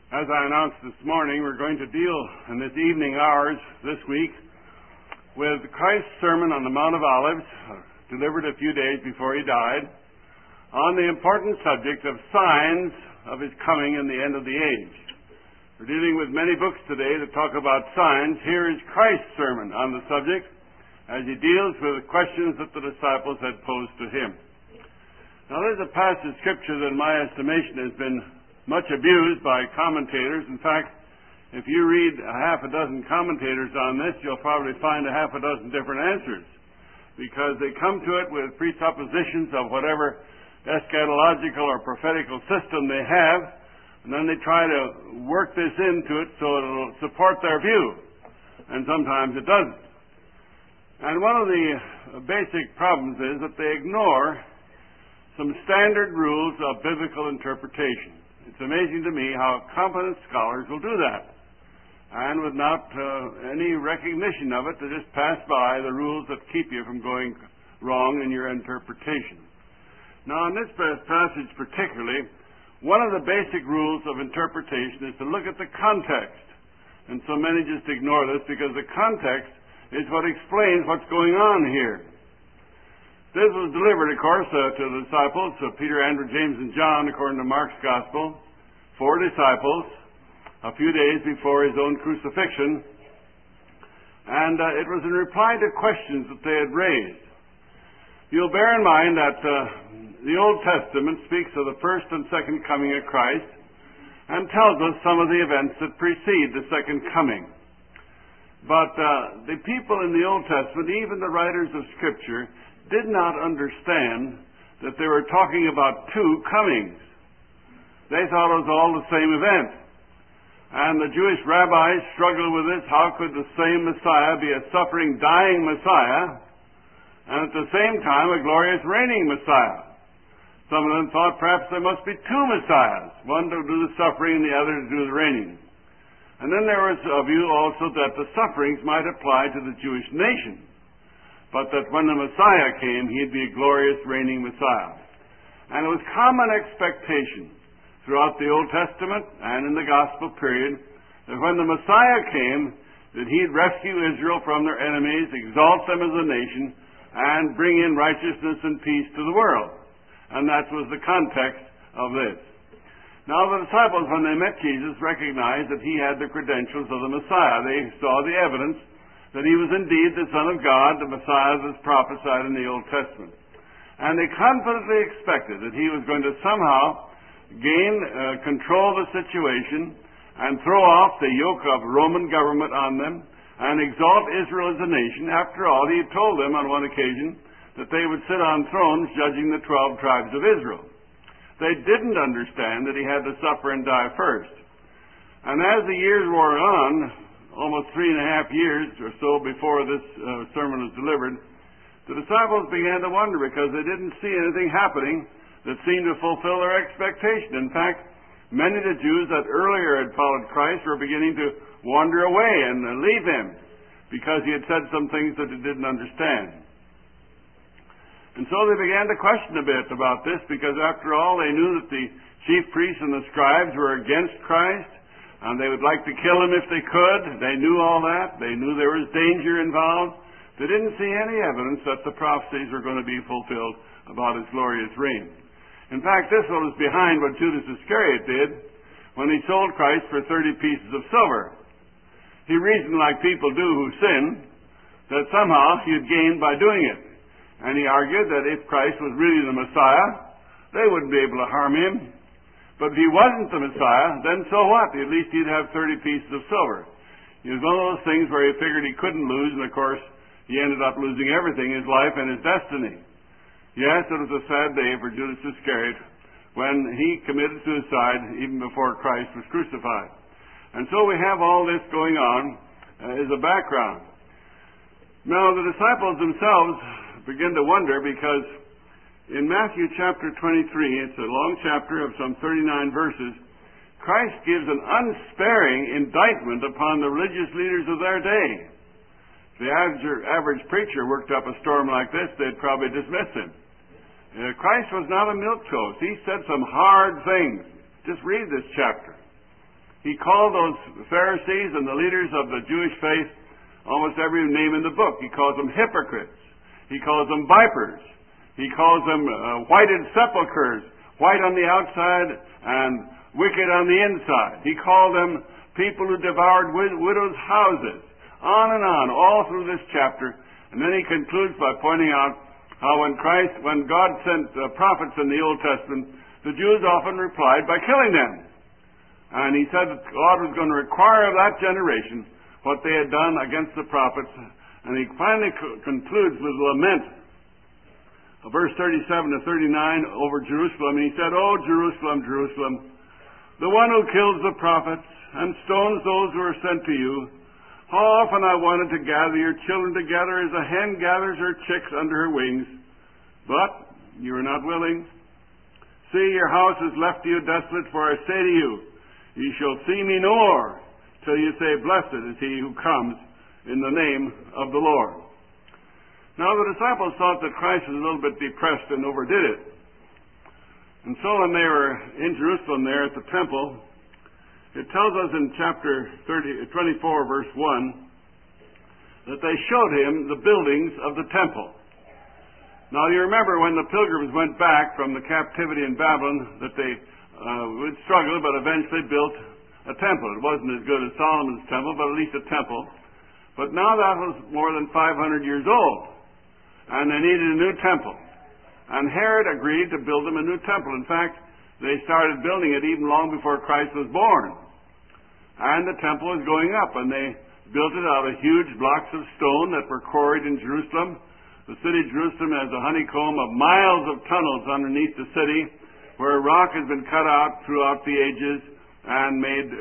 As I announced this morning, we're going to deal in this evening hours this week with Christ's Sermon on the Mount of Olives, delivered a few days before he died, on the important subject of signs of his coming and the end of the age. We're dealing with many books today that talk about signs. Here is Christ's sermon on the subject as he deals with questions that the disciples had posed to him. Now, there's a passage of Scripture that in my estimation has been much abused by commentators. In fact, if you read a half a dozen commentators on this, you'll probably find a half a dozen different answers, because they come to it with presuppositions of whatever eschatological or prophetical system they have, and then they try to work this into it so it'll support their view. And sometimes it doesn't. And one of the basic problems is that they ignore some standard rules of biblical interpretation. It's amazing to me how competent scholars will do that. And without any recognition of it, they just pass by the rules that keep you from going wrong in your interpretation. Now, in this passage particularly, one of the basic rules of interpretation is to look at the context. And so many just ignore this because the context is what explains what's going on here. This was delivered, of course, to the disciples, Peter, Andrew, James, and John, according to Mark's Gospel, 4 disciples, a few days before his own crucifixion. And it was in reply to questions that they had raised. You'll bear in mind that the Old Testament speaks of the first and second coming of Christ and tells us some of the events that precede the second coming. But the people in the Old Testament, even the writers of Scripture, did not understand that they were talking about two comings. They thought it was all the same event. And the Jewish rabbis struggled with this. How could the same Messiah be a suffering, dying Messiah, and at the same time a glorious reigning Messiah? Some of them thought perhaps there must be two Messiahs, one to do the suffering and the other to do the reigning. And then there was a view also that the sufferings might apply to the Jewish nation, but that when the Messiah came, he'd be a glorious reigning Messiah. And it was common expectation throughout the Old Testament and in the Gospel period that when the Messiah came, that he'd rescue Israel from their enemies, exalt them as a nation, and bring in righteousness and peace to the world. And that was the context of this. Now, the disciples, when they met Jesus, recognized that he had the credentials of the Messiah. They saw the evidence that he was indeed the Son of God, the Messiah that was prophesied in the Old Testament. And they confidently expected that he was going to somehow gain control of the situation and throw off the yoke of Roman government on them and exalt Israel as a nation. After all, he had told them on one occasion that they would sit on thrones judging the 12 tribes of Israel. They didn't understand that he had to suffer and die first. And as the years wore on, almost 3.5 years or so before this sermon was delivered, the disciples began to wonder because they didn't see anything happening that seemed to fulfill their expectation. In fact, many of the Jews that earlier had followed Christ were beginning to wander away and leave him because he had said some things that they didn't understand. And so they began to question a bit about this because, after all, they knew that the chief priests and the scribes were against Christ, and they would like to kill him if they could. They knew all that. They knew there was danger involved. They didn't see any evidence that the prophecies were going to be fulfilled about his glorious reign. In fact, this was behind what Judas Iscariot did when he sold Christ for 30 pieces of silver. He reasoned like people do who sin, that somehow he'd gain by doing it. And he argued that if Christ was really the Messiah, they wouldn't be able to harm him. But if he wasn't the Messiah, then so what? At least he'd have 30 pieces of silver. It was one of those things where he figured he couldn't lose, and of course, he ended up losing everything, his life and his destiny. Yes, it was a sad day for Judas Iscariot when he committed suicide even before Christ was crucified. And so we have all this going on as a background. Now, the disciples themselves begin to wonder because in Matthew chapter 23, it's a long chapter of some 39 verses, Christ gives an unsparing indictment upon the religious leaders of their day. If the average preacher worked up a storm like this, they'd probably dismiss him. Christ was not a milquetoast. He said some hard things. Just read this chapter. He called those Pharisees and the leaders of the Jewish faith almost every name in the book. He calls them hypocrites. He calls them vipers. He calls them whited sepulchres, white on the outside and wicked on the inside. He called them people who devoured widows' houses. On and on, all through this chapter. And then he concludes by pointing out how when God sent prophets in the Old Testament, the Jews often replied by killing them. And he said that God was going to require of that generation what they had done against the prophets. And he finally concludes with lament. Verse 37 to 39 over Jerusalem. And he said, "O Jerusalem, Jerusalem, the one who kills the prophets and stones those who are sent to you, how often I wanted to gather your children together as a hen gathers her chicks under her wings. But you are not willing. See, your house is left to you desolate, for I say to you, ye shall see me no more, till you say, Blessed is he who comes in the name of the Lord." Now the disciples thought that Christ was a little bit depressed and overdid it. And so when they were in Jerusalem there at the temple, it tells us in chapter 24, verse 1, that they showed him the buildings of the temple. Now you remember when the pilgrims went back from the captivity in Babylon that they would struggle but eventually built a temple. It wasn't as good as Solomon's temple, but at least a temple. But now that was more than 500 years old, and they needed a new temple. And Herod agreed to build them a new temple. In fact, they started building it even long before Christ was born. And the temple was going up, and they built it out of huge blocks of stone that were quarried in Jerusalem. The city of Jerusalem has a honeycomb of miles of tunnels underneath the city where rock has been cut out throughout the ages and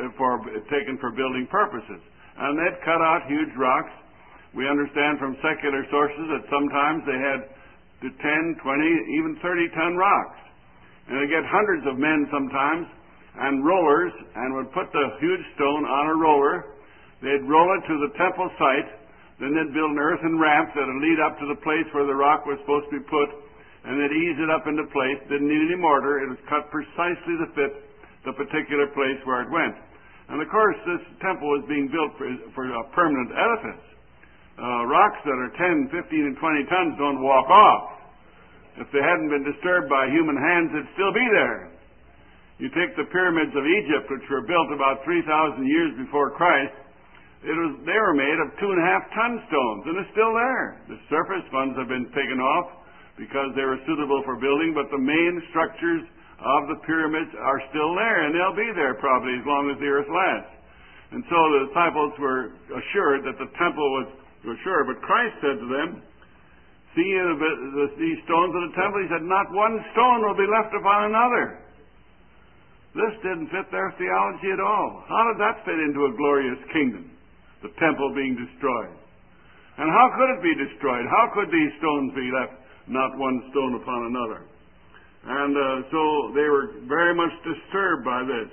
taken for building purposes. And they'd cut out huge rocks. We understand from secular sources that sometimes they had to 10, 20, even 30-ton rocks. And they'd get hundreds of men sometimes and rollers, and would put the huge stone on a roller. They'd roll it to the temple site. Then they'd build an earthen ramp that would lead up to the place where the rock was supposed to be put, and they'd ease it up into place. Didn't need any mortar. It was cut precisely to fit the particular place where it went. And of course, this temple was being built for a permanent edifice. Rocks that are 10, 15, and 20 tons don't walk off. If they hadn't been disturbed by human hands, they'd still be there. You take the pyramids of Egypt, which were built about 3,000 years before Christ, they were made of 2.5-ton stones, and they're still there. The surface ones have been taken off because they were suitable for building, but the main structures of the pyramids are still there, and they'll be there probably as long as the earth lasts. And so the disciples were assured that the temple was sure, but Christ said to them, "See these stones of the temple?" He said, "Not one stone will be left upon another." This didn't fit their theology at all. How did that fit into a glorious kingdom? The temple being destroyed. And how could it be destroyed? How could these stones be left, not one stone upon another? And so they were very much disturbed by this.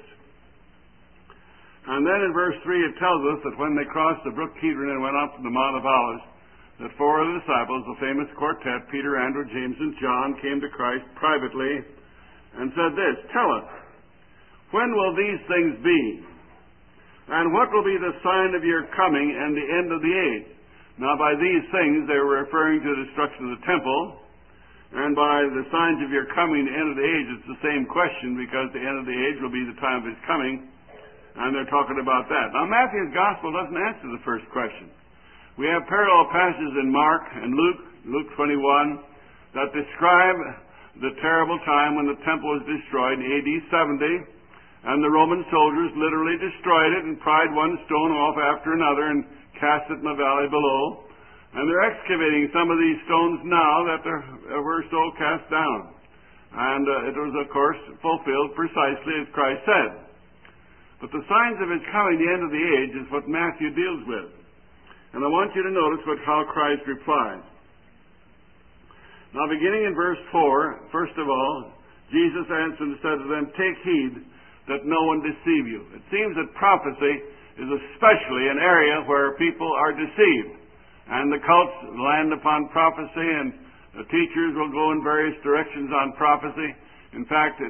And then in verse 3 it tells us that when they crossed the brook Kidron and went up to the Mount of Olives, that 4 of the disciples, the famous quartet, Peter, Andrew, James, and John, came to Christ privately and said this, "Tell us, when will these things be? And what will be the sign of your coming and the end of the age?" Now by these things they were referring to the destruction of the temple, and by the signs of your coming, the end of the age, it's the same question, because the end of the age will be the time of his coming, and they're talking about that. Now Matthew's Gospel doesn't answer the first question. We have parallel passages in Mark and Luke 21, that describe the terrible time when the temple was destroyed in AD 70, and the Roman soldiers literally destroyed it and pried one stone off after another and cast it in the valley below. And they're excavating some of these stones now that were so cast down. And it was, of course, fulfilled precisely as Christ said. But the signs of his coming, the end of the age, is what Matthew deals with. And I want you to notice how Christ replies. Now, beginning in verse 4, first of all, Jesus answered and said to them, "Take heed that no one deceive you." It seems that prophecy is especially an area where people are deceived. And the cults land upon prophecy, and the teachers will go in various directions on prophecy. In fact, it's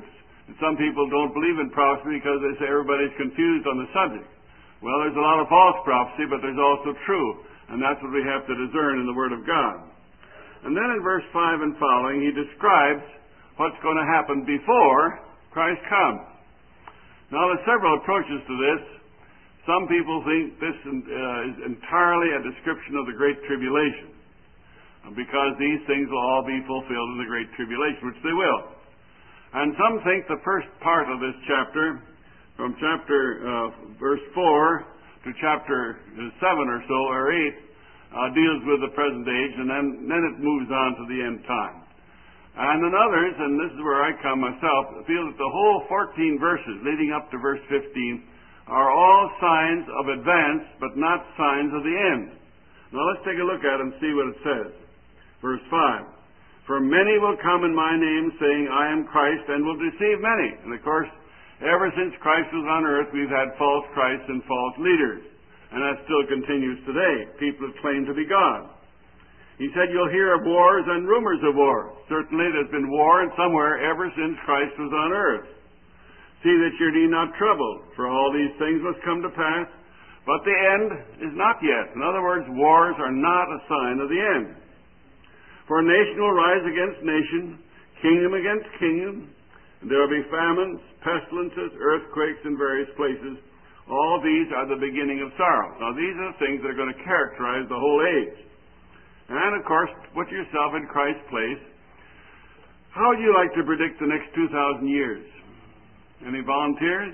Some people don't believe in prophecy because they say everybody's confused on the subject. Well, there's a lot of false prophecy, but there's also true. And that's what we have to discern in the Word of God. And then in verse 5 and following, he describes what's going to happen before Christ comes. Now, there's several approaches to this. Some people think this is entirely a description of the Great Tribulation, because these things will all be fulfilled in the Great Tribulation, which they will. And some think the first part of this chapter, from verse 4 to chapter 7 or so, or 8, deals with the present age, and then it moves on to the end time. And then others, and this is where I come myself, feel that the whole 14 verses leading up to verse 15 are all signs of advance, but not signs of the end. Now let's take a look at it and see what it says. Verse 5, "For many will come in my name, saying, I am Christ, and will deceive many." And of course, ever since Christ was on earth, we've had false Christs and false leaders. And that still continues today. People that claim to be God. He said, "You'll hear of wars and rumors of wars." Certainly there's been war somewhere ever since Christ was on earth. "See that you be not troubled, for all these things must come to pass, but the end is not yet." In other words, wars are not a sign of the end. "For nation will rise against nation, kingdom against kingdom, and there will be famines, pestilences, earthquakes in various places. All these are the beginning of sorrow." Now these are the things that are going to characterize the whole age. And of course, put yourself in Christ's place. How would you like to predict the next 2,000 years? Any volunteers?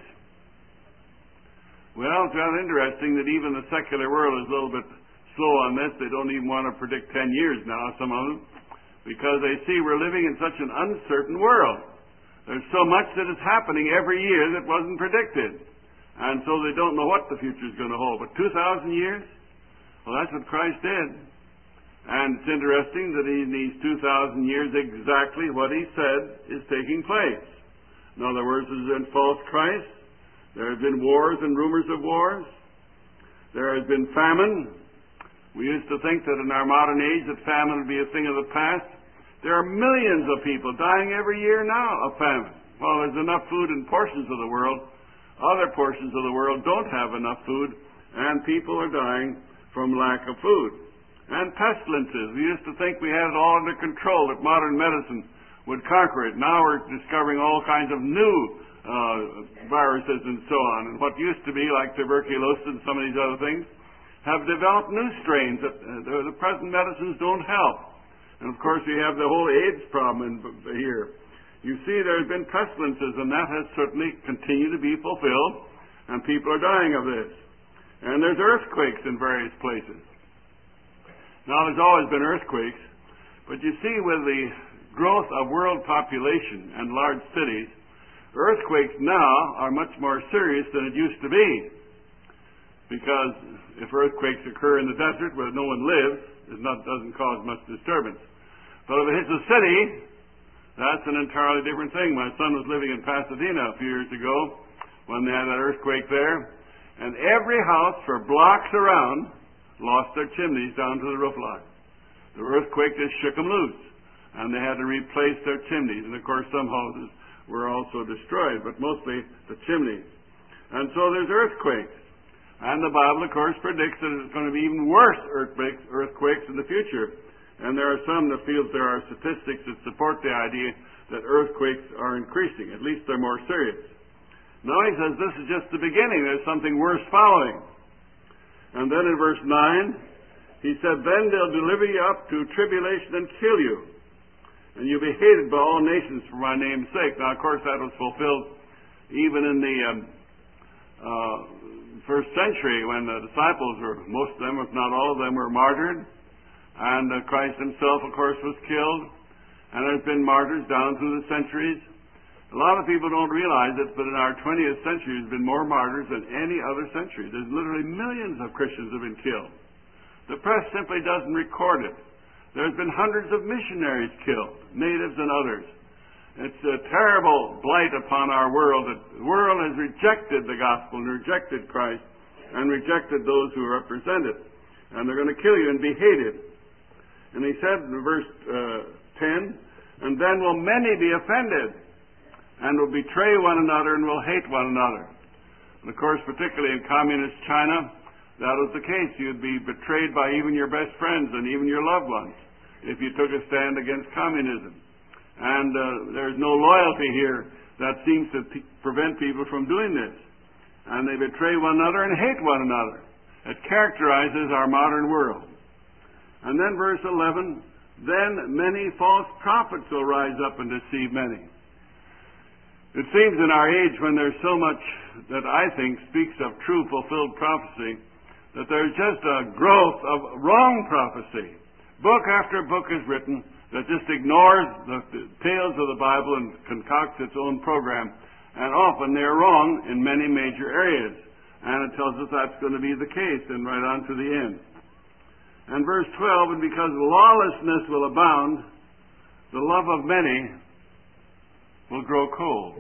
Well, it's rather interesting that even the secular world is a little bit slow on this. They don't even want to predict 10 years now, some of them, because they see we're living in such an uncertain world. There's so much that is happening every year that wasn't predicted. And so they don't know what the future is going to hold. But 2,000 years? Well, that's what Christ did. And it's interesting that in these 2,000 years, exactly what he said is taking place. In other words, there's been false Christ. There have been wars and rumors of wars. There has been famine. We used to think that in our modern age that famine would be a thing of the past. There are millions of people dying every year now of famine. Well, there's enough food in portions of the world. Other portions of the world don't have enough food, and people are dying from lack of food. And pestilences. We used to think we had it all under control, that modern medicine would conquer it. Now we're discovering all kinds of new viruses and so on. And what used to be like tuberculosis and some of these other things have developed new strains that the present medicines don't help. And of course we have the whole AIDS problem here. You see, there's been pestilences, and that has certainly continued to be fulfilled, and people are dying of this. And there's earthquakes in various places. Now, there's always been earthquakes, but you see, with the growth of world population and large cities, earthquakes now are much more serious than it used to be. Because if earthquakes occur in the desert where no one lives, it doesn't cause much disturbance. But if it hits a city, that's an entirely different thing. My son was living in Pasadena a few years ago when they had that earthquake there, and every house for blocks around lost their chimneys down to the roof line. The earthquake just shook them loose, and they had to replace their chimneys. And of course, some houses were also destroyed, but mostly the chimneys. And so there's earthquakes. And the Bible, of course, predicts that it's going to be even worse earthquakes in the future. And there are some that feel that there are statistics that support the idea that earthquakes are increasing. At least they're more serious. Now he says this is just the beginning. There's something worse following. And then in verse 9, he said, "Then they'll deliver you up to tribulation and kill you. And you'll be hated by all nations for my name's sake." Now, of course, that was fulfilled even in the first century when the disciples were, most of them, if not all of them, were martyred. And Christ himself, of course, was killed. And there's been martyrs down through the centuries. A lot of people don't realize it, but in our 20th century there's been more martyrs than any other century. There's literally millions of Christians have been killed. The press simply doesn't record it. There's been hundreds of missionaries killed, natives and others. It's a terrible blight upon our world. The world has rejected the gospel and rejected Christ and rejected those who represent it. And they're going to kill you and be hated. And he said in verse 10, "And then will many be offended." and will betray one another and will hate one another. And of course, particularly in communist China, that was the case. You'd be betrayed by even your best friends and even your loved ones if you took a stand against communism. And there's no loyalty here that seems to prevent people from doing this. And they betray one another and hate one another. It characterizes our modern world. And then verse 11, then many false prophets will rise up and deceive many. It seems in our age when there's so much that I think speaks of true fulfilled prophecy, that there's just a growth of wrong prophecy. Book after book is written that just ignores the tales of the Bible and concocts its own program. And often they're wrong in many major areas. And it tells us that's going to be the case and right on to the end. And verse 12, and because lawlessness will abound, the love of many will grow cold.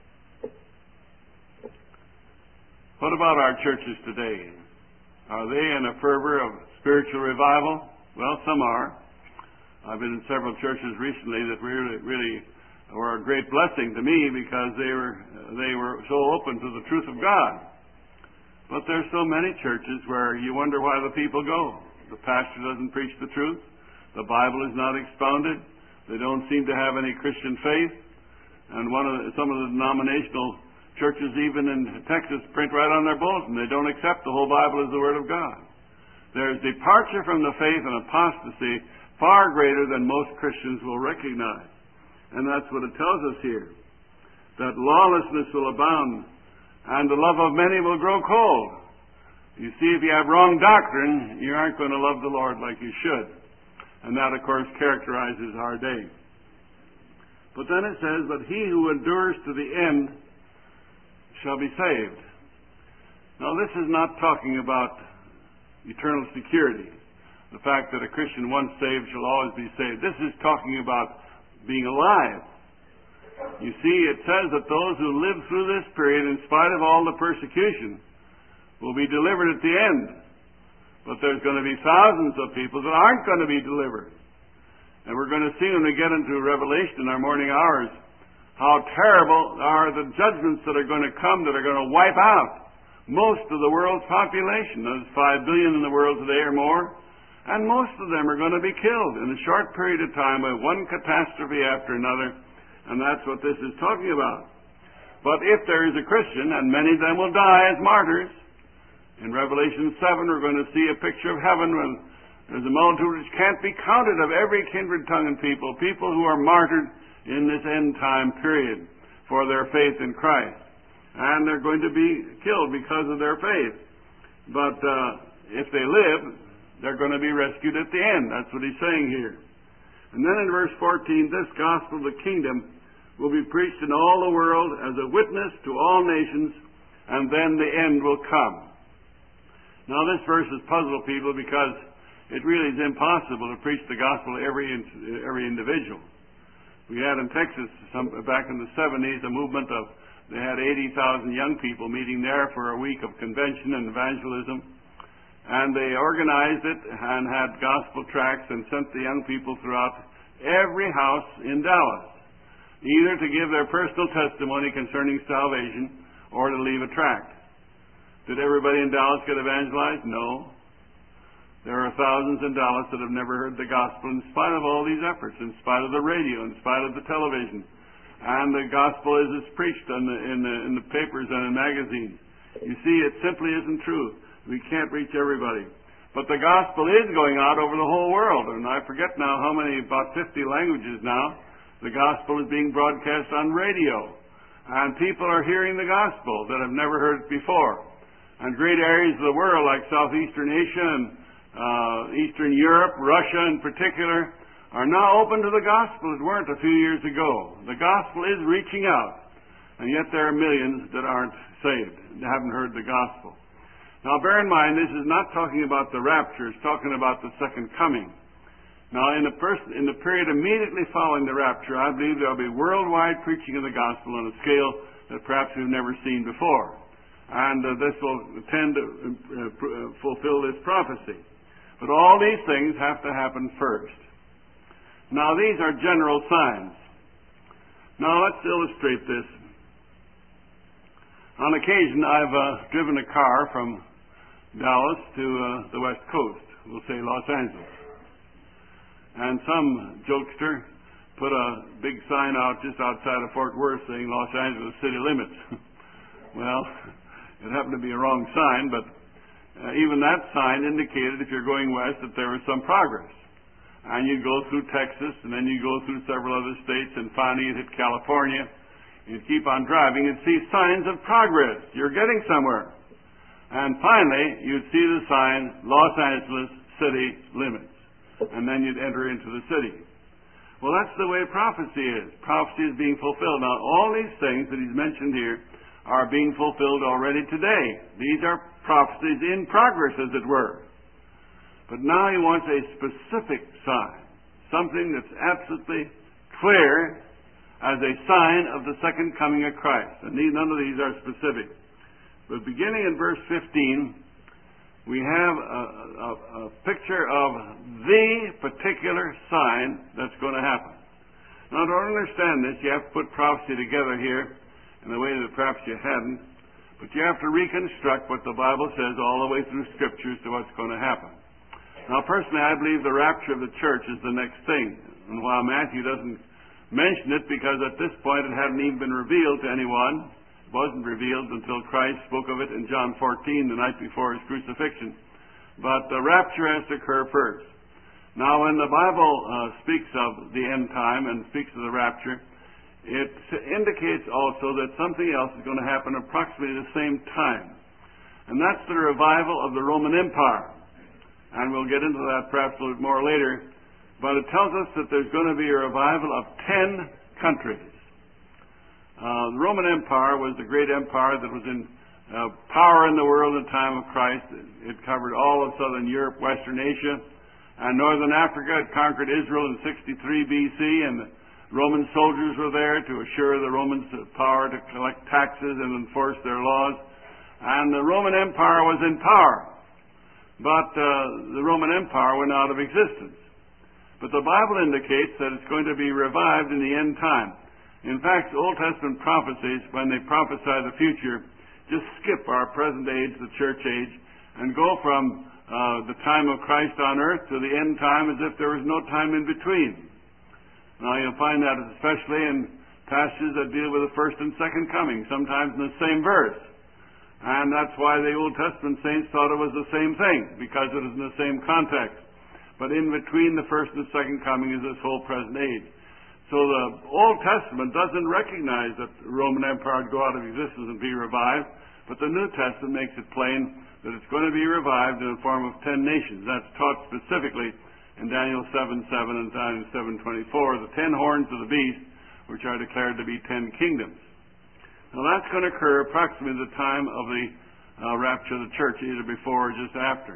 What about our churches today? Are they in a fervor of spiritual revival? Well, some are. I've been in several churches recently that really were a great blessing to me because they were so open to the truth of God. But there's so many churches where you wonder why the people go. The pastor doesn't preach the truth. The Bible is not expounded. They don't seem to have any Christian faith. And some of the denominational churches, even in Texas, print right on their bulletin, they don't accept the whole Bible as the Word of God. There's departure from the faith and apostasy far greater than most Christians will recognize. And that's what it tells us here, that lawlessness will abound and the love of many will grow cold. You see, if you have wrong doctrine, you aren't going to love the Lord like you should. And that, of course, characterizes our day. But then it says, but he who endures to the end shall be saved. Now, this is not talking about eternal security. The fact that a Christian once saved shall always be saved. This is talking about being alive. You see, it says that those who live through this period, in spite of all the persecution, will be delivered at the end. But there's going to be thousands of people that aren't going to be delivered. And we're going to see when we get into Revelation in our morning hours how terrible are the judgments that are going to come that are going to wipe out most of the world's population. There's 5 billion in the world today or more. And most of them are going to be killed in a short period of time by one catastrophe after another. And that's what this is talking about. But if there is a Christian, and many of them will die as martyrs, in Revelation 7 we're going to see a picture of heaven when there's a multitude which can't be counted of every kindred, tongue, and people who are martyred in this end time period for their faith in Christ. And they're going to be killed because of their faith. But if they live, they're going to be rescued at the end. That's what he's saying here. And then in verse 14, this gospel of the kingdom will be preached in all the world as a witness to all nations, and then the end will come. Now this verse has puzzled people because it really is impossible to preach the gospel to every individual. We had in Texas back in the 70s a movement of, they had 80,000 young people meeting there for a week of convention and evangelism. And they organized it and had gospel tracts and sent the young people throughout every house in Dallas, either to give their personal testimony concerning salvation or to leave a tract. Did everybody in Dallas get evangelized? No. There are thousands in Dallas that have never heard the gospel in spite of all these efforts, in spite of the radio, in spite of the television. And the gospel is preached in the papers and in magazines. You see, it simply isn't true. We can't reach everybody. But the gospel is going out over the whole world. And I forget now how many, about 50 languages now, the gospel is being broadcast on radio. And people are hearing the gospel that have never heard it before. And great areas of the world like Southeastern Asia and Eastern Europe, Russia in particular, are now open to the gospel as weren't a few years ago. The gospel is reaching out. And yet there are millions that aren't saved and haven't heard the gospel. Now bear in mind, this is not talking about the rapture, it's talking about the second coming. Now in the period immediately following the rapture, I believe there will be worldwide preaching of the gospel on a scale that perhaps we've never seen before. And this will tend to fulfill this prophecy. But all these things have to happen first. Now these are general signs. Now let's illustrate this. On occasion, I've driven a car from Dallas to the West Coast, we'll say Los Angeles. And some jokester put a big sign out just outside of Fort Worth saying Los Angeles city limits. Well, it happened to be a wrong sign, but even that sign indicated, if you're going west, that there was some progress. And you'd go through Texas, and then you'd go through several other states, and finally you'd hit California. You'd keep on driving and see signs of progress. You're getting somewhere. And finally, you'd see the sign, Los Angeles city limits. And then you'd enter into the city. Well, that's the way prophecy is. Prophecy is being fulfilled. Now, all these things that he's mentioned here are being fulfilled already today. These are prophecies in progress, as it were. But now he wants a specific sign, something that's absolutely clear as a sign of the second coming of Christ. And none of these are specific. But beginning in verse 15, we have a picture of the particular sign that's going to happen. Now, to understand this, you have to put prophecy together here in a way that perhaps you hadn't. But you have to reconstruct what the Bible says all the way through Scriptures to what's going to happen. Now, personally, I believe the rapture of the church is the next thing. And while Matthew doesn't mention it, because at this point it hadn't even been revealed to anyone, it wasn't revealed until Christ spoke of it in John 14, the night before his crucifixion. But the rapture has to occur first. Now, when the Bible speaks of the end time and speaks of the rapture, it indicates also that something else is going to happen approximately the same time. And that's the revival of the Roman Empire. And we'll get into that perhaps a little bit more later. But it tells us that there's going to be a revival of 10 countries. The Roman Empire was the great empire that was in power in the world in the time of Christ. It covered all of southern Europe, Western Asia, and northern Africa. It conquered Israel in 63 BC, and the Roman soldiers were there to assure the Romans power to collect taxes and enforce their laws. And the Roman Empire was in power. But the Roman Empire went out of existence. But the Bible indicates that it's going to be revived in the end time. In fact, Old Testament prophecies, when they prophesy the future, just skip our present age, the church age, and go from the time of Christ on earth to the end time as if there was no time in between. Now, you'll find that especially in passages that deal with the first and second coming, sometimes in the same verse. And that's why the Old Testament saints thought it was the same thing, because it is in the same context. But in between the first and second coming is this whole present age. So the Old Testament doesn't recognize that the Roman Empire would go out of existence and be revived, but the New Testament makes it plain that it's going to be revived in the form of 10 nations. That's taught specifically in Daniel 7:7 and Daniel 7:24, the 10 horns of the beast, which are declared to be 10 kingdoms. Now that's going to occur approximately the time of the rapture of the church, either before or just after.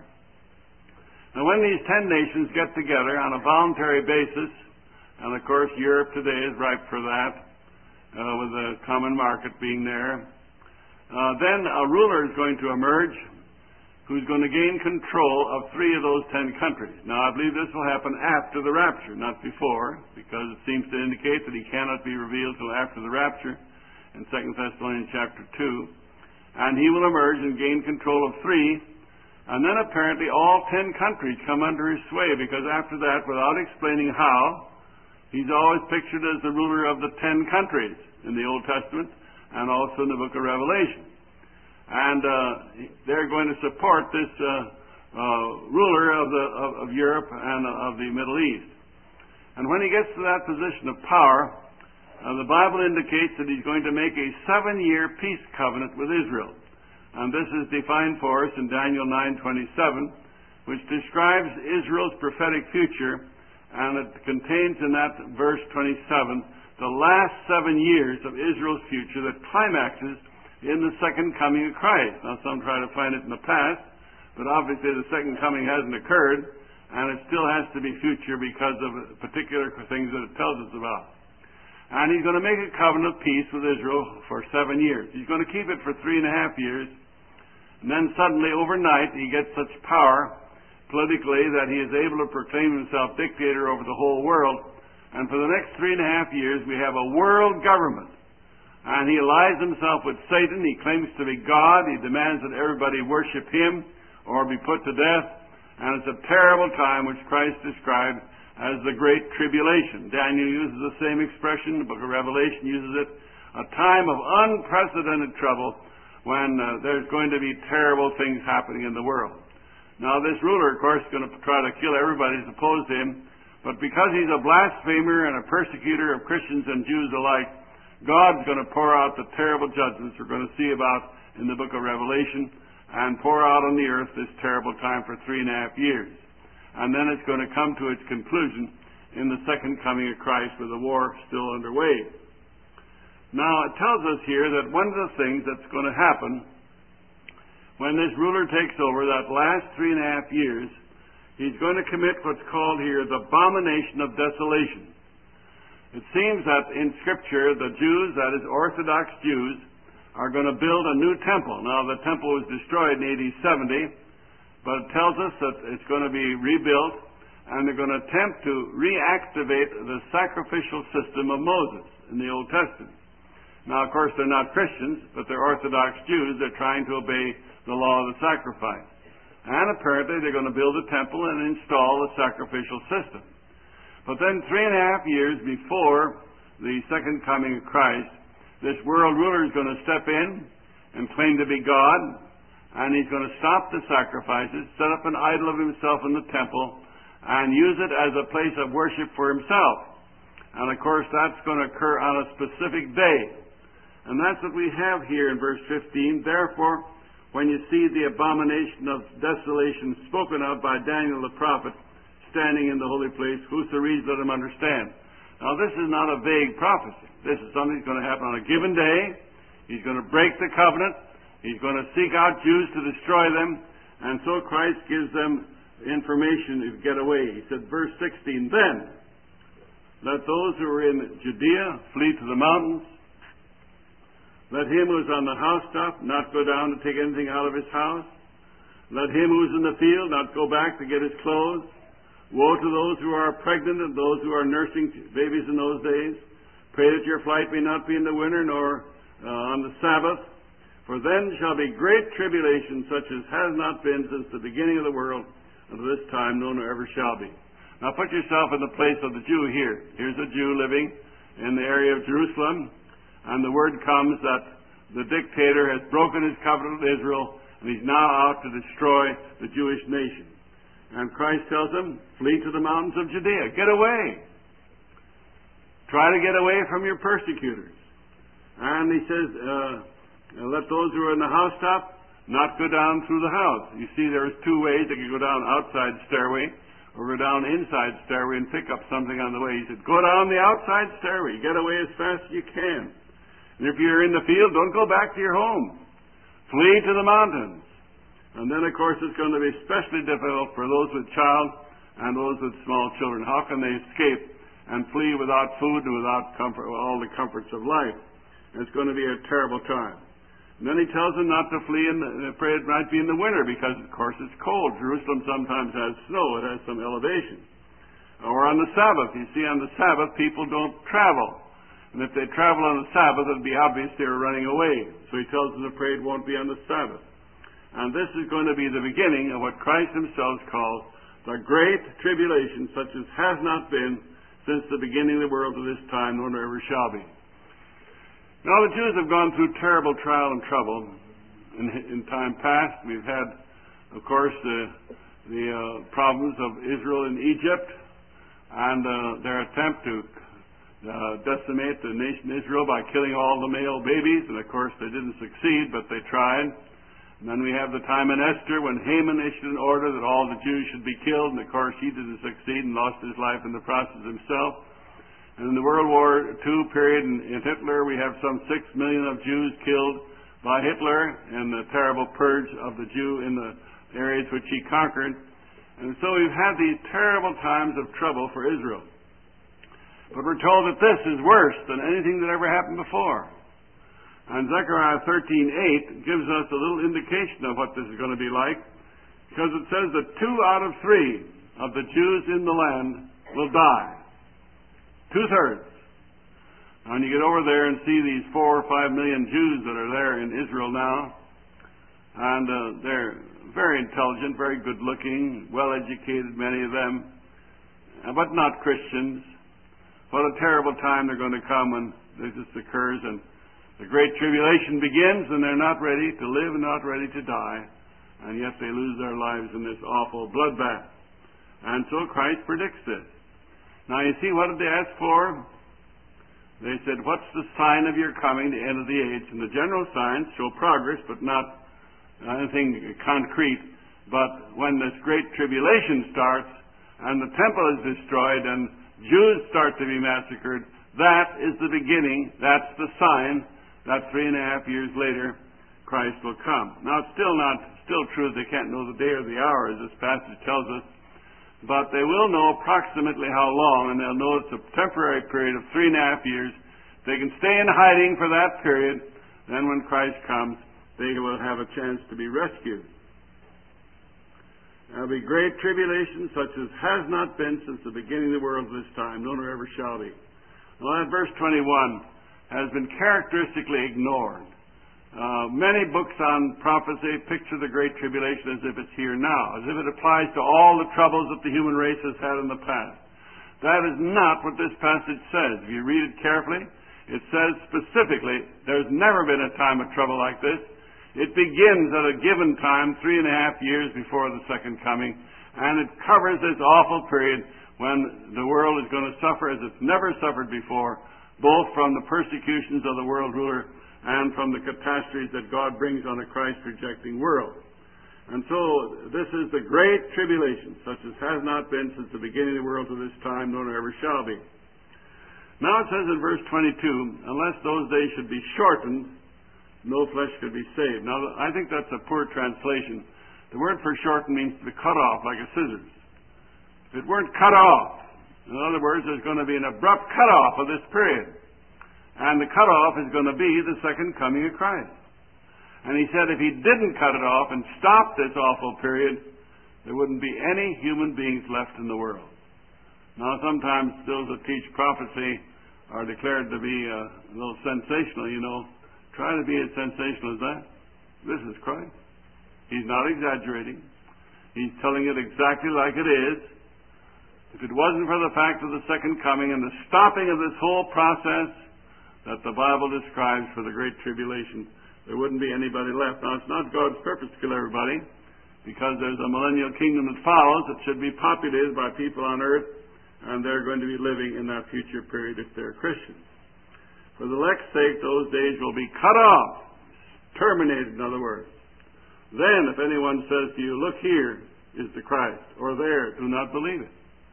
Now when these 10 nations get together on a voluntary basis, and of course Europe today is ripe for that, with the common market being there, then a ruler is going to emerge who's going to gain control of 3 of those 10 countries. Now I believe this will happen after the rapture, not before, because it seems to indicate that he cannot be revealed till after the rapture in 2 Thessalonians chapter 2. And he will emerge and gain control of 3. And then apparently all 10 countries come under his sway, because after that, without explaining how, he's always pictured as the ruler of the 10 countries in the Old Testament and also in the book of Revelation. And they're going to support this ruler of Europe and of the Middle East. And when he gets to that position of power, the Bible indicates that he's going to make a 7-year peace covenant with Israel. And this is defined for us in Daniel 9:27, which describes Israel's prophetic future, and it contains in that verse 27 the last 7 years of Israel's future that climaxes in the second coming of Christ. Now, some try to find it in the past, but obviously the second coming hasn't occurred, and it still has to be future because of particular things that it tells us about. And he's going to make a covenant of peace with Israel for 7 years. He's going to keep it for 3.5 years. And then suddenly, overnight, he gets such power politically that he is able to proclaim himself dictator over the whole world. And for the next 3.5 years, we have a world government. And he allies himself with Satan. He claims to be God. He demands that everybody worship him or be put to death. And it's a terrible time which Christ described as the Great Tribulation. Daniel uses the same expression. The book of Revelation uses it. A time of unprecedented trouble when there's going to be terrible things happening in the world. Now, this ruler, of course, is going to try to kill everybody who's opposed to him. But because he's a blasphemer and a persecutor of Christians and Jews alike, God's going to pour out the terrible judgments we're going to see about in the book of Revelation and pour out on the earth this terrible time for 3.5 years. And then it's going to come to its conclusion in the second coming of Christ with the war still underway. Now, it tells us here that one of the things that's going to happen when this ruler takes over that last 3.5 years, he's going to commit what's called here the abomination of desolation. It seems that in Scripture, the Jews, that is Orthodox Jews, are going to build a new temple. Now, the temple was destroyed in AD 70, but it tells us that it's going to be rebuilt, and they're going to attempt to reactivate the sacrificial system of Moses in the Old Testament. Now, of course, they're not Christians, but they're Orthodox Jews. They're trying to obey the law of the sacrifice. And apparently they're going to build a temple and install a sacrificial system. But then 3.5 years before the second coming of Christ, this world ruler is going to step in and claim to be God, and he's going to stop the sacrifices, set up an idol of himself in the temple, and use it as a place of worship for himself. And of course that's going to occur on a specific day. And that's what we have here in verse 15. Therefore, when you see the abomination of desolation spoken of by Daniel the prophet standing in the holy place, whoso reads, let him understand. Now, this is not a vague prophecy. This is something that's going to happen on a given day. He's going to break the covenant. He's going to seek out Jews to destroy them. And so Christ gives them information to get away. He said, verse 16, then let those who are in Judea flee to the mountains. Let him who is on the housetop not go down to take anything out of his house. Let him who is in the field not go back to get his clothes. Woe to those who are pregnant and those who are nursing babies in those days. Pray that your flight may not be in the winter nor on the Sabbath. For then shall be great tribulation such as has not been since the beginning of the world unto this time, no nor ever shall be. Now put yourself in the place of the Jew here. Here's a Jew living in the area of Jerusalem. And the word comes that the dictator has broken his covenant with Israel, and he's now out to destroy the Jewish nation. And Christ tells them, flee to the mountains of Judea. Get away. Try to get away from your persecutors. And he says, let those who are in the housetop not go down through the house. You see, there's two ways. They can go down outside stairway or go down inside stairway and pick up something on the way. He said, go down the outside stairway. Get away as fast as you can. And if you're in the field, don't go back to your home. Flee to the mountains. And then, of course, it's going to be especially difficult for those with child and those with small children. How can they escape and flee without food and without comfort, all the comforts of life? And it's going to be a terrible time. And then he tells them not to flee, and pray it might be in the winter because, of course, it's cold. Jerusalem sometimes has snow. It has some elevation. Or on the Sabbath. You see, on the Sabbath, people don't travel. And if they travel on the Sabbath, it would be obvious they were running away. So he tells them to pray it won't be on the Sabbath. And this is going to be the beginning of what Christ himself calls the Great Tribulation, such as has not been since the beginning of the world to this time, nor ever shall be. Now, the Jews have gone through terrible trial and trouble in time past. We've had, of course, the problems of Israel and Egypt and their attempt to decimate the nation Israel by killing all the male babies, and of course they didn't succeed, but they tried. And then we have the time in Esther when Haman issued an order that all the Jews should be killed, and of course he didn't succeed and lost his life in the process himself. And in the World War II period in Hitler, we have some 6 million of Jews killed by Hitler in the terrible purge of the Jew in the areas which he conquered. And so we've had these terrible times of trouble for Israel. But we're told that this is worse than anything that ever happened before. And Zechariah 13:8 gives us a little indication of what this is going to be like, because it says that 2 out of 3 of the Jews in the land will die. 2/3. Now, when you get over there and see these 4 or 5 million Jews that are there in Israel now, and they're very intelligent, very good-looking, well-educated, many of them, but not Christians. What a terrible time they're going to come when this occurs, and the Great Tribulation begins, and they're not ready to live and not ready to die, and yet they lose their lives in this awful bloodbath. And so Christ predicts this. Now, you see, what did they ask for? They said, what's the sign of your coming, the end of the age? And the general signs show progress, but not anything concrete. But when this great tribulation starts, and the temple is destroyed, and Jews start to be massacred, that is the beginning, that's the sign that 3.5 years later Christ will come. Now, it's still true they can't know the day or the hour, as this passage tells us, but they will know approximately how long, and they'll know it's a temporary period of 3.5 years. They can stay in hiding for that period. Then when Christ comes, they will have a chance to be rescued. There will be great tribulation such as has not been since the beginning of the world this time, nor ever shall be. Well, that verse 21 has been characteristically ignored. Many books on prophecy picture the Great Tribulation as if it's here now, as if it applies to all the troubles that the human race has had in the past. That is not what this passage says. If you read it carefully, it says specifically, there's never been a time of trouble like this. It begins at a given time, 3.5 years before the second coming, and it covers this awful period when the world is going to suffer as it's never suffered before, both from the persecutions of the world ruler and from the catastrophes that God brings on a Christ-rejecting world. And so this is the great tribulation, such as has not been since the beginning of the world to this time, nor ever shall be. Now it says in verse 22, unless those days should be shortened, no flesh could be saved. Now, I think that's a poor translation. The word for shortened means to be cut off like a scissors. If it weren't cut off, in other words, there's going to be an abrupt cut-off of this period. And the cut-off is going to be the second coming of Christ. And he said if he didn't cut it off and stop this awful period, there wouldn't be any human beings left in the world. Now, sometimes those that teach prophecy are declared to be a little sensational, Try to be as sensational as that. This is Christ. He's not exaggerating. He's telling it exactly like it is. If it wasn't for the fact of the second coming and the stopping of this whole process that the Bible describes for the Great Tribulation, there wouldn't be anybody left. Now, it's not God's purpose to kill everybody, because there's a millennial kingdom that follows that should be populated by people on earth, and they're going to be living in that future period if they're Christians. For the elect's sake, those days will be cut off, terminated, in other words. Then, if anyone says to you, look, here is the Christ, or there, do not believe it.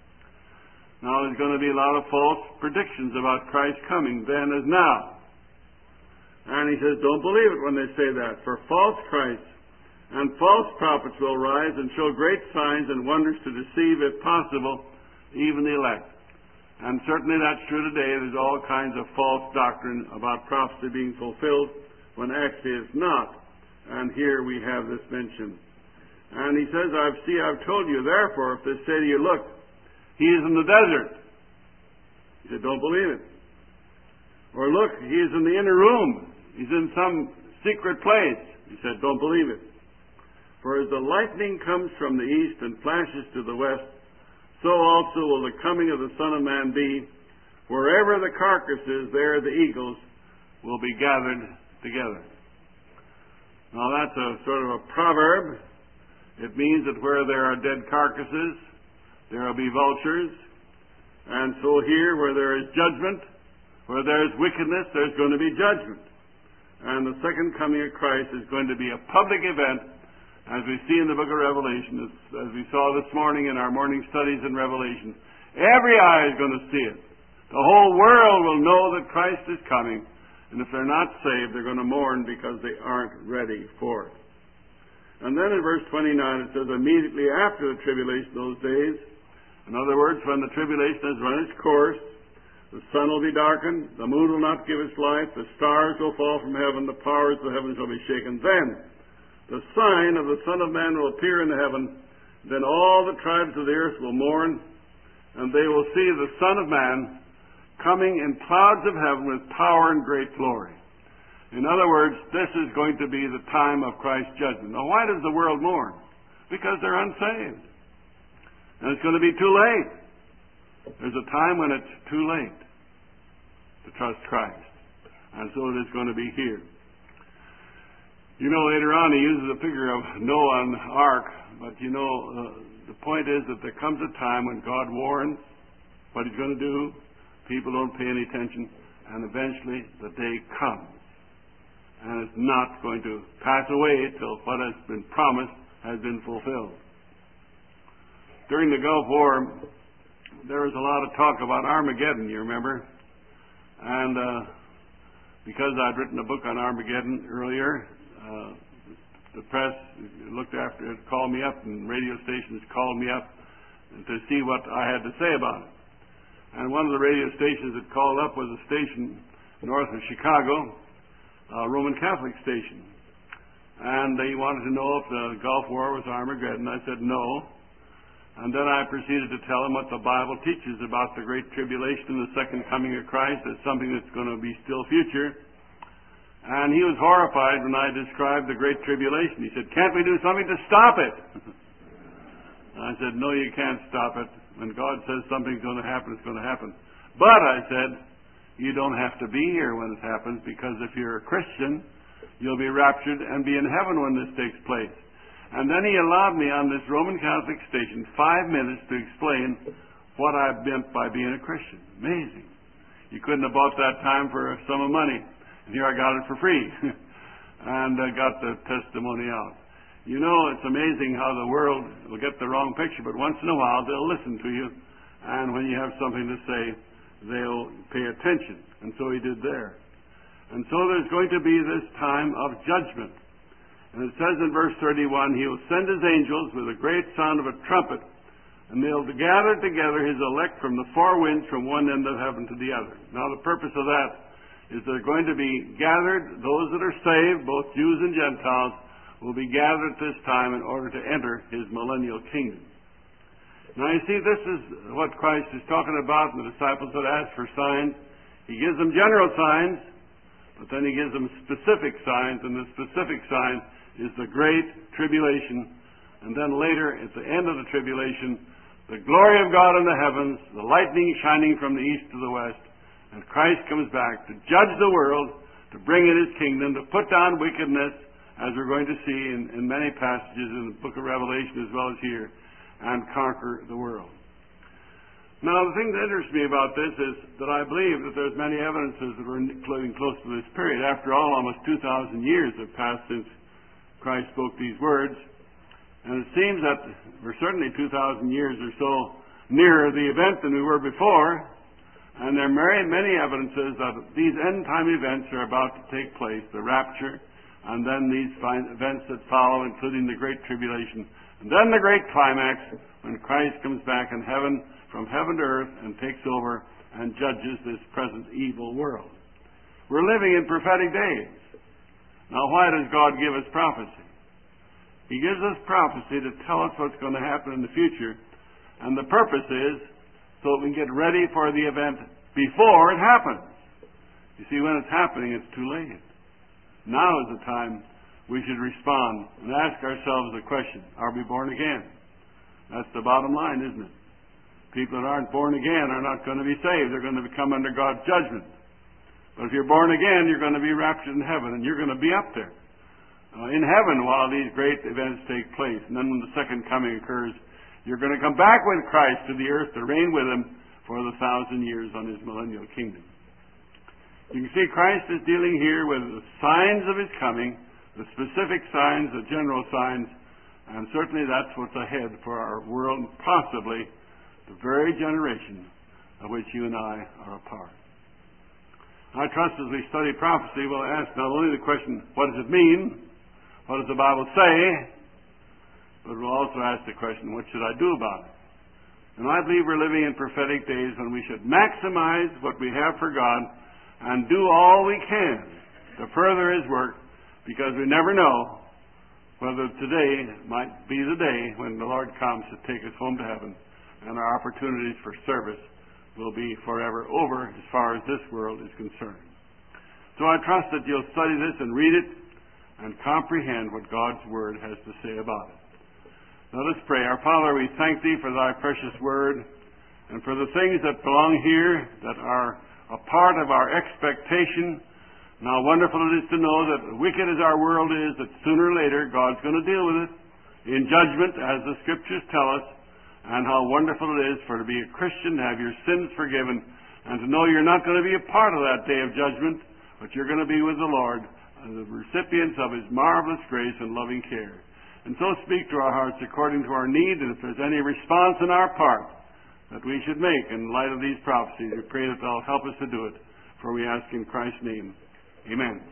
Now, there's going to be a lot of false predictions about Christ coming then as now. And he says, don't believe it when they say that, for false Christs and false prophets will rise and show great signs and wonders to deceive, if possible, even the elect. And certainly that's true today. There's all kinds of false doctrine about prophecy being fulfilled when actually it's not. And here we have this mentioned. And he says, I've told you, therefore, if they say to you, look, he is in the desert. He said, don't believe it. Or look, he is in the inner room. He's in some secret place. He said, don't believe it. For as the lightning comes from the east and flashes to the west, so also will the coming of the Son of Man be. Wherever the carcass is, there the eagles will be gathered together. Now that's a sort of a proverb. It means that where there are dead carcasses, there will be vultures. And so here, where there is judgment, where there is wickedness, there's going to be judgment. And the second coming of Christ is going to be a public event, as we see in the book of Revelation, as we saw this morning in our morning studies in Revelation. Every eye is going to see it. The whole world will know that Christ is coming. And if they're not saved, they're going to mourn because they aren't ready for it. And then in verse 29 it says, immediately after the tribulation, those days, in other words, when the tribulation has run its course, the sun will be darkened, the moon will not give its light, the stars will fall from heaven, the powers of the heavens will be shaken. Then the sign of the Son of Man will appear in the heaven. Then all the tribes of the earth will mourn, and they will see the Son of Man coming in clouds of heaven with power and great glory. In other words, this is going to be the time of Christ's judgment. Now, why does the world mourn? Because they're unsaved. And it's going to be too late. There's a time when it's too late to trust Christ. And so it is going to be here. You know, later on he uses a figure of Noah and the ark, but you know, the point is that there comes a time when God warns what he's going to do. People don't pay any attention, and eventually the day comes. And it's not going to pass away till what has been promised has been fulfilled. During the Gulf War, there was a lot of talk about Armageddon, you remember? And because I'd written a book on Armageddon earlier, the press looked after it, called me up, and radio stations called me up to see what I had to say about it. And one of the radio stations that called up was a station north of Chicago, a Roman Catholic station. And they wanted to know if the Gulf War was Armageddon. I said no. And then I proceeded to tell them what the Bible teaches about the Great Tribulation and the second coming of Christ as something that's going to be still future. And he was horrified when I described the Great Tribulation. He said, "Can't we do something to stop it?" I said, "No, you can't stop it. When God says something's going to happen, it's going to happen. But," I said, "you don't have to be here when it happens, because if you're a Christian, you'll be raptured and be in heaven when this takes place." And then he allowed me on this Roman Catholic station 5 minutes to explain what I meant by being a Christian. Amazing. You couldn't have bought that time for a sum of money. And here I got it for free. And I got the testimony out. You know, it's amazing how the world will get the wrong picture, but once in a while they'll listen to you. And when you have something to say, they'll pay attention. And so he did there. And so there's going to be this time of judgment. And it says in verse 31, he will send his angels with a great sound of a trumpet, and they'll gather together his elect from the four winds from one end of heaven to the other. Now the purpose of that is they're going to be gathered, those that are saved, both Jews and Gentiles, will be gathered at this time in order to enter his millennial kingdom. Now you see, this is what Christ is talking about, and the disciples that ask for signs. He gives them general signs, but then he gives them specific signs, and the specific sign is the great tribulation. And then later, at the end of the tribulation, the glory of God in the heavens, the lightning shining from the east to the west, and Christ comes back to judge the world, to bring in his kingdom, to put down wickedness, as we're going to see in many passages in the book of Revelation as well as here, and conquer the world. Now, the thing that interests me about this is that I believe that there's many evidences that we're living close to this period. After all, almost 2,000 years have passed since Christ spoke these words. And it seems that we're certainly 2,000 years or so nearer the event than we were before. And there are many evidences that these end-time events are about to take place, the rapture, and then these events that follow, including the Great Tribulation. And then the great climax, when Christ comes back in heaven, from heaven to earth, and takes over and judges this present evil world. We're living in prophetic days. Now, why does God give us prophecy? He gives us prophecy to tell us what's going to happen in the future, and the purpose is so that we can get ready for the event before it happens. You see, when it's happening, it's too late. Now is the time we should respond and ask ourselves the question, are we born again? That's the bottom line, isn't it? People that aren't born again are not going to be saved. They're going to come under God's judgment. But if you're born again, you're going to be raptured in heaven, and you're going to be up there in heaven while these great events take place. And then when the second coming occurs, you're going to come back with Christ to the earth to reign with him for the 1,000 years on his millennial kingdom. You can see Christ is dealing here with the signs of his coming, the specific signs, the general signs, and certainly that's what's ahead for our world, and possibly the very generation of which you and I are a part. I trust as we study prophecy, we'll ask not only the question, what does it mean? What does the Bible say? But we'll also ask the question, what should I do about it? And I believe we're living in prophetic days when we should maximize what we have for God and do all we can to further his work, because we never know whether today might be the day when the Lord comes to take us home to heaven, and our opportunities for service will be forever over as far as this world is concerned. So I trust that you'll study this and read it and comprehend what God's Word has to say about it. Let us pray. Our Father, we thank Thee for Thy precious Word and for the things that belong here that are a part of our expectation. And how wonderful it is to know that wicked as our world is, that sooner or later God's going to deal with it in judgment, as the Scriptures tell us, and how wonderful it is for to be a Christian, to have your sins forgiven, and to know you're not going to be a part of that day of judgment, but you're going to be with the Lord, the recipients of His marvelous grace and loving care. And so speak to our hearts according to our need, and if there's any response on our part that we should make in light of these prophecies, we pray that Thou help us to do it, for we ask in Christ's name. Amen.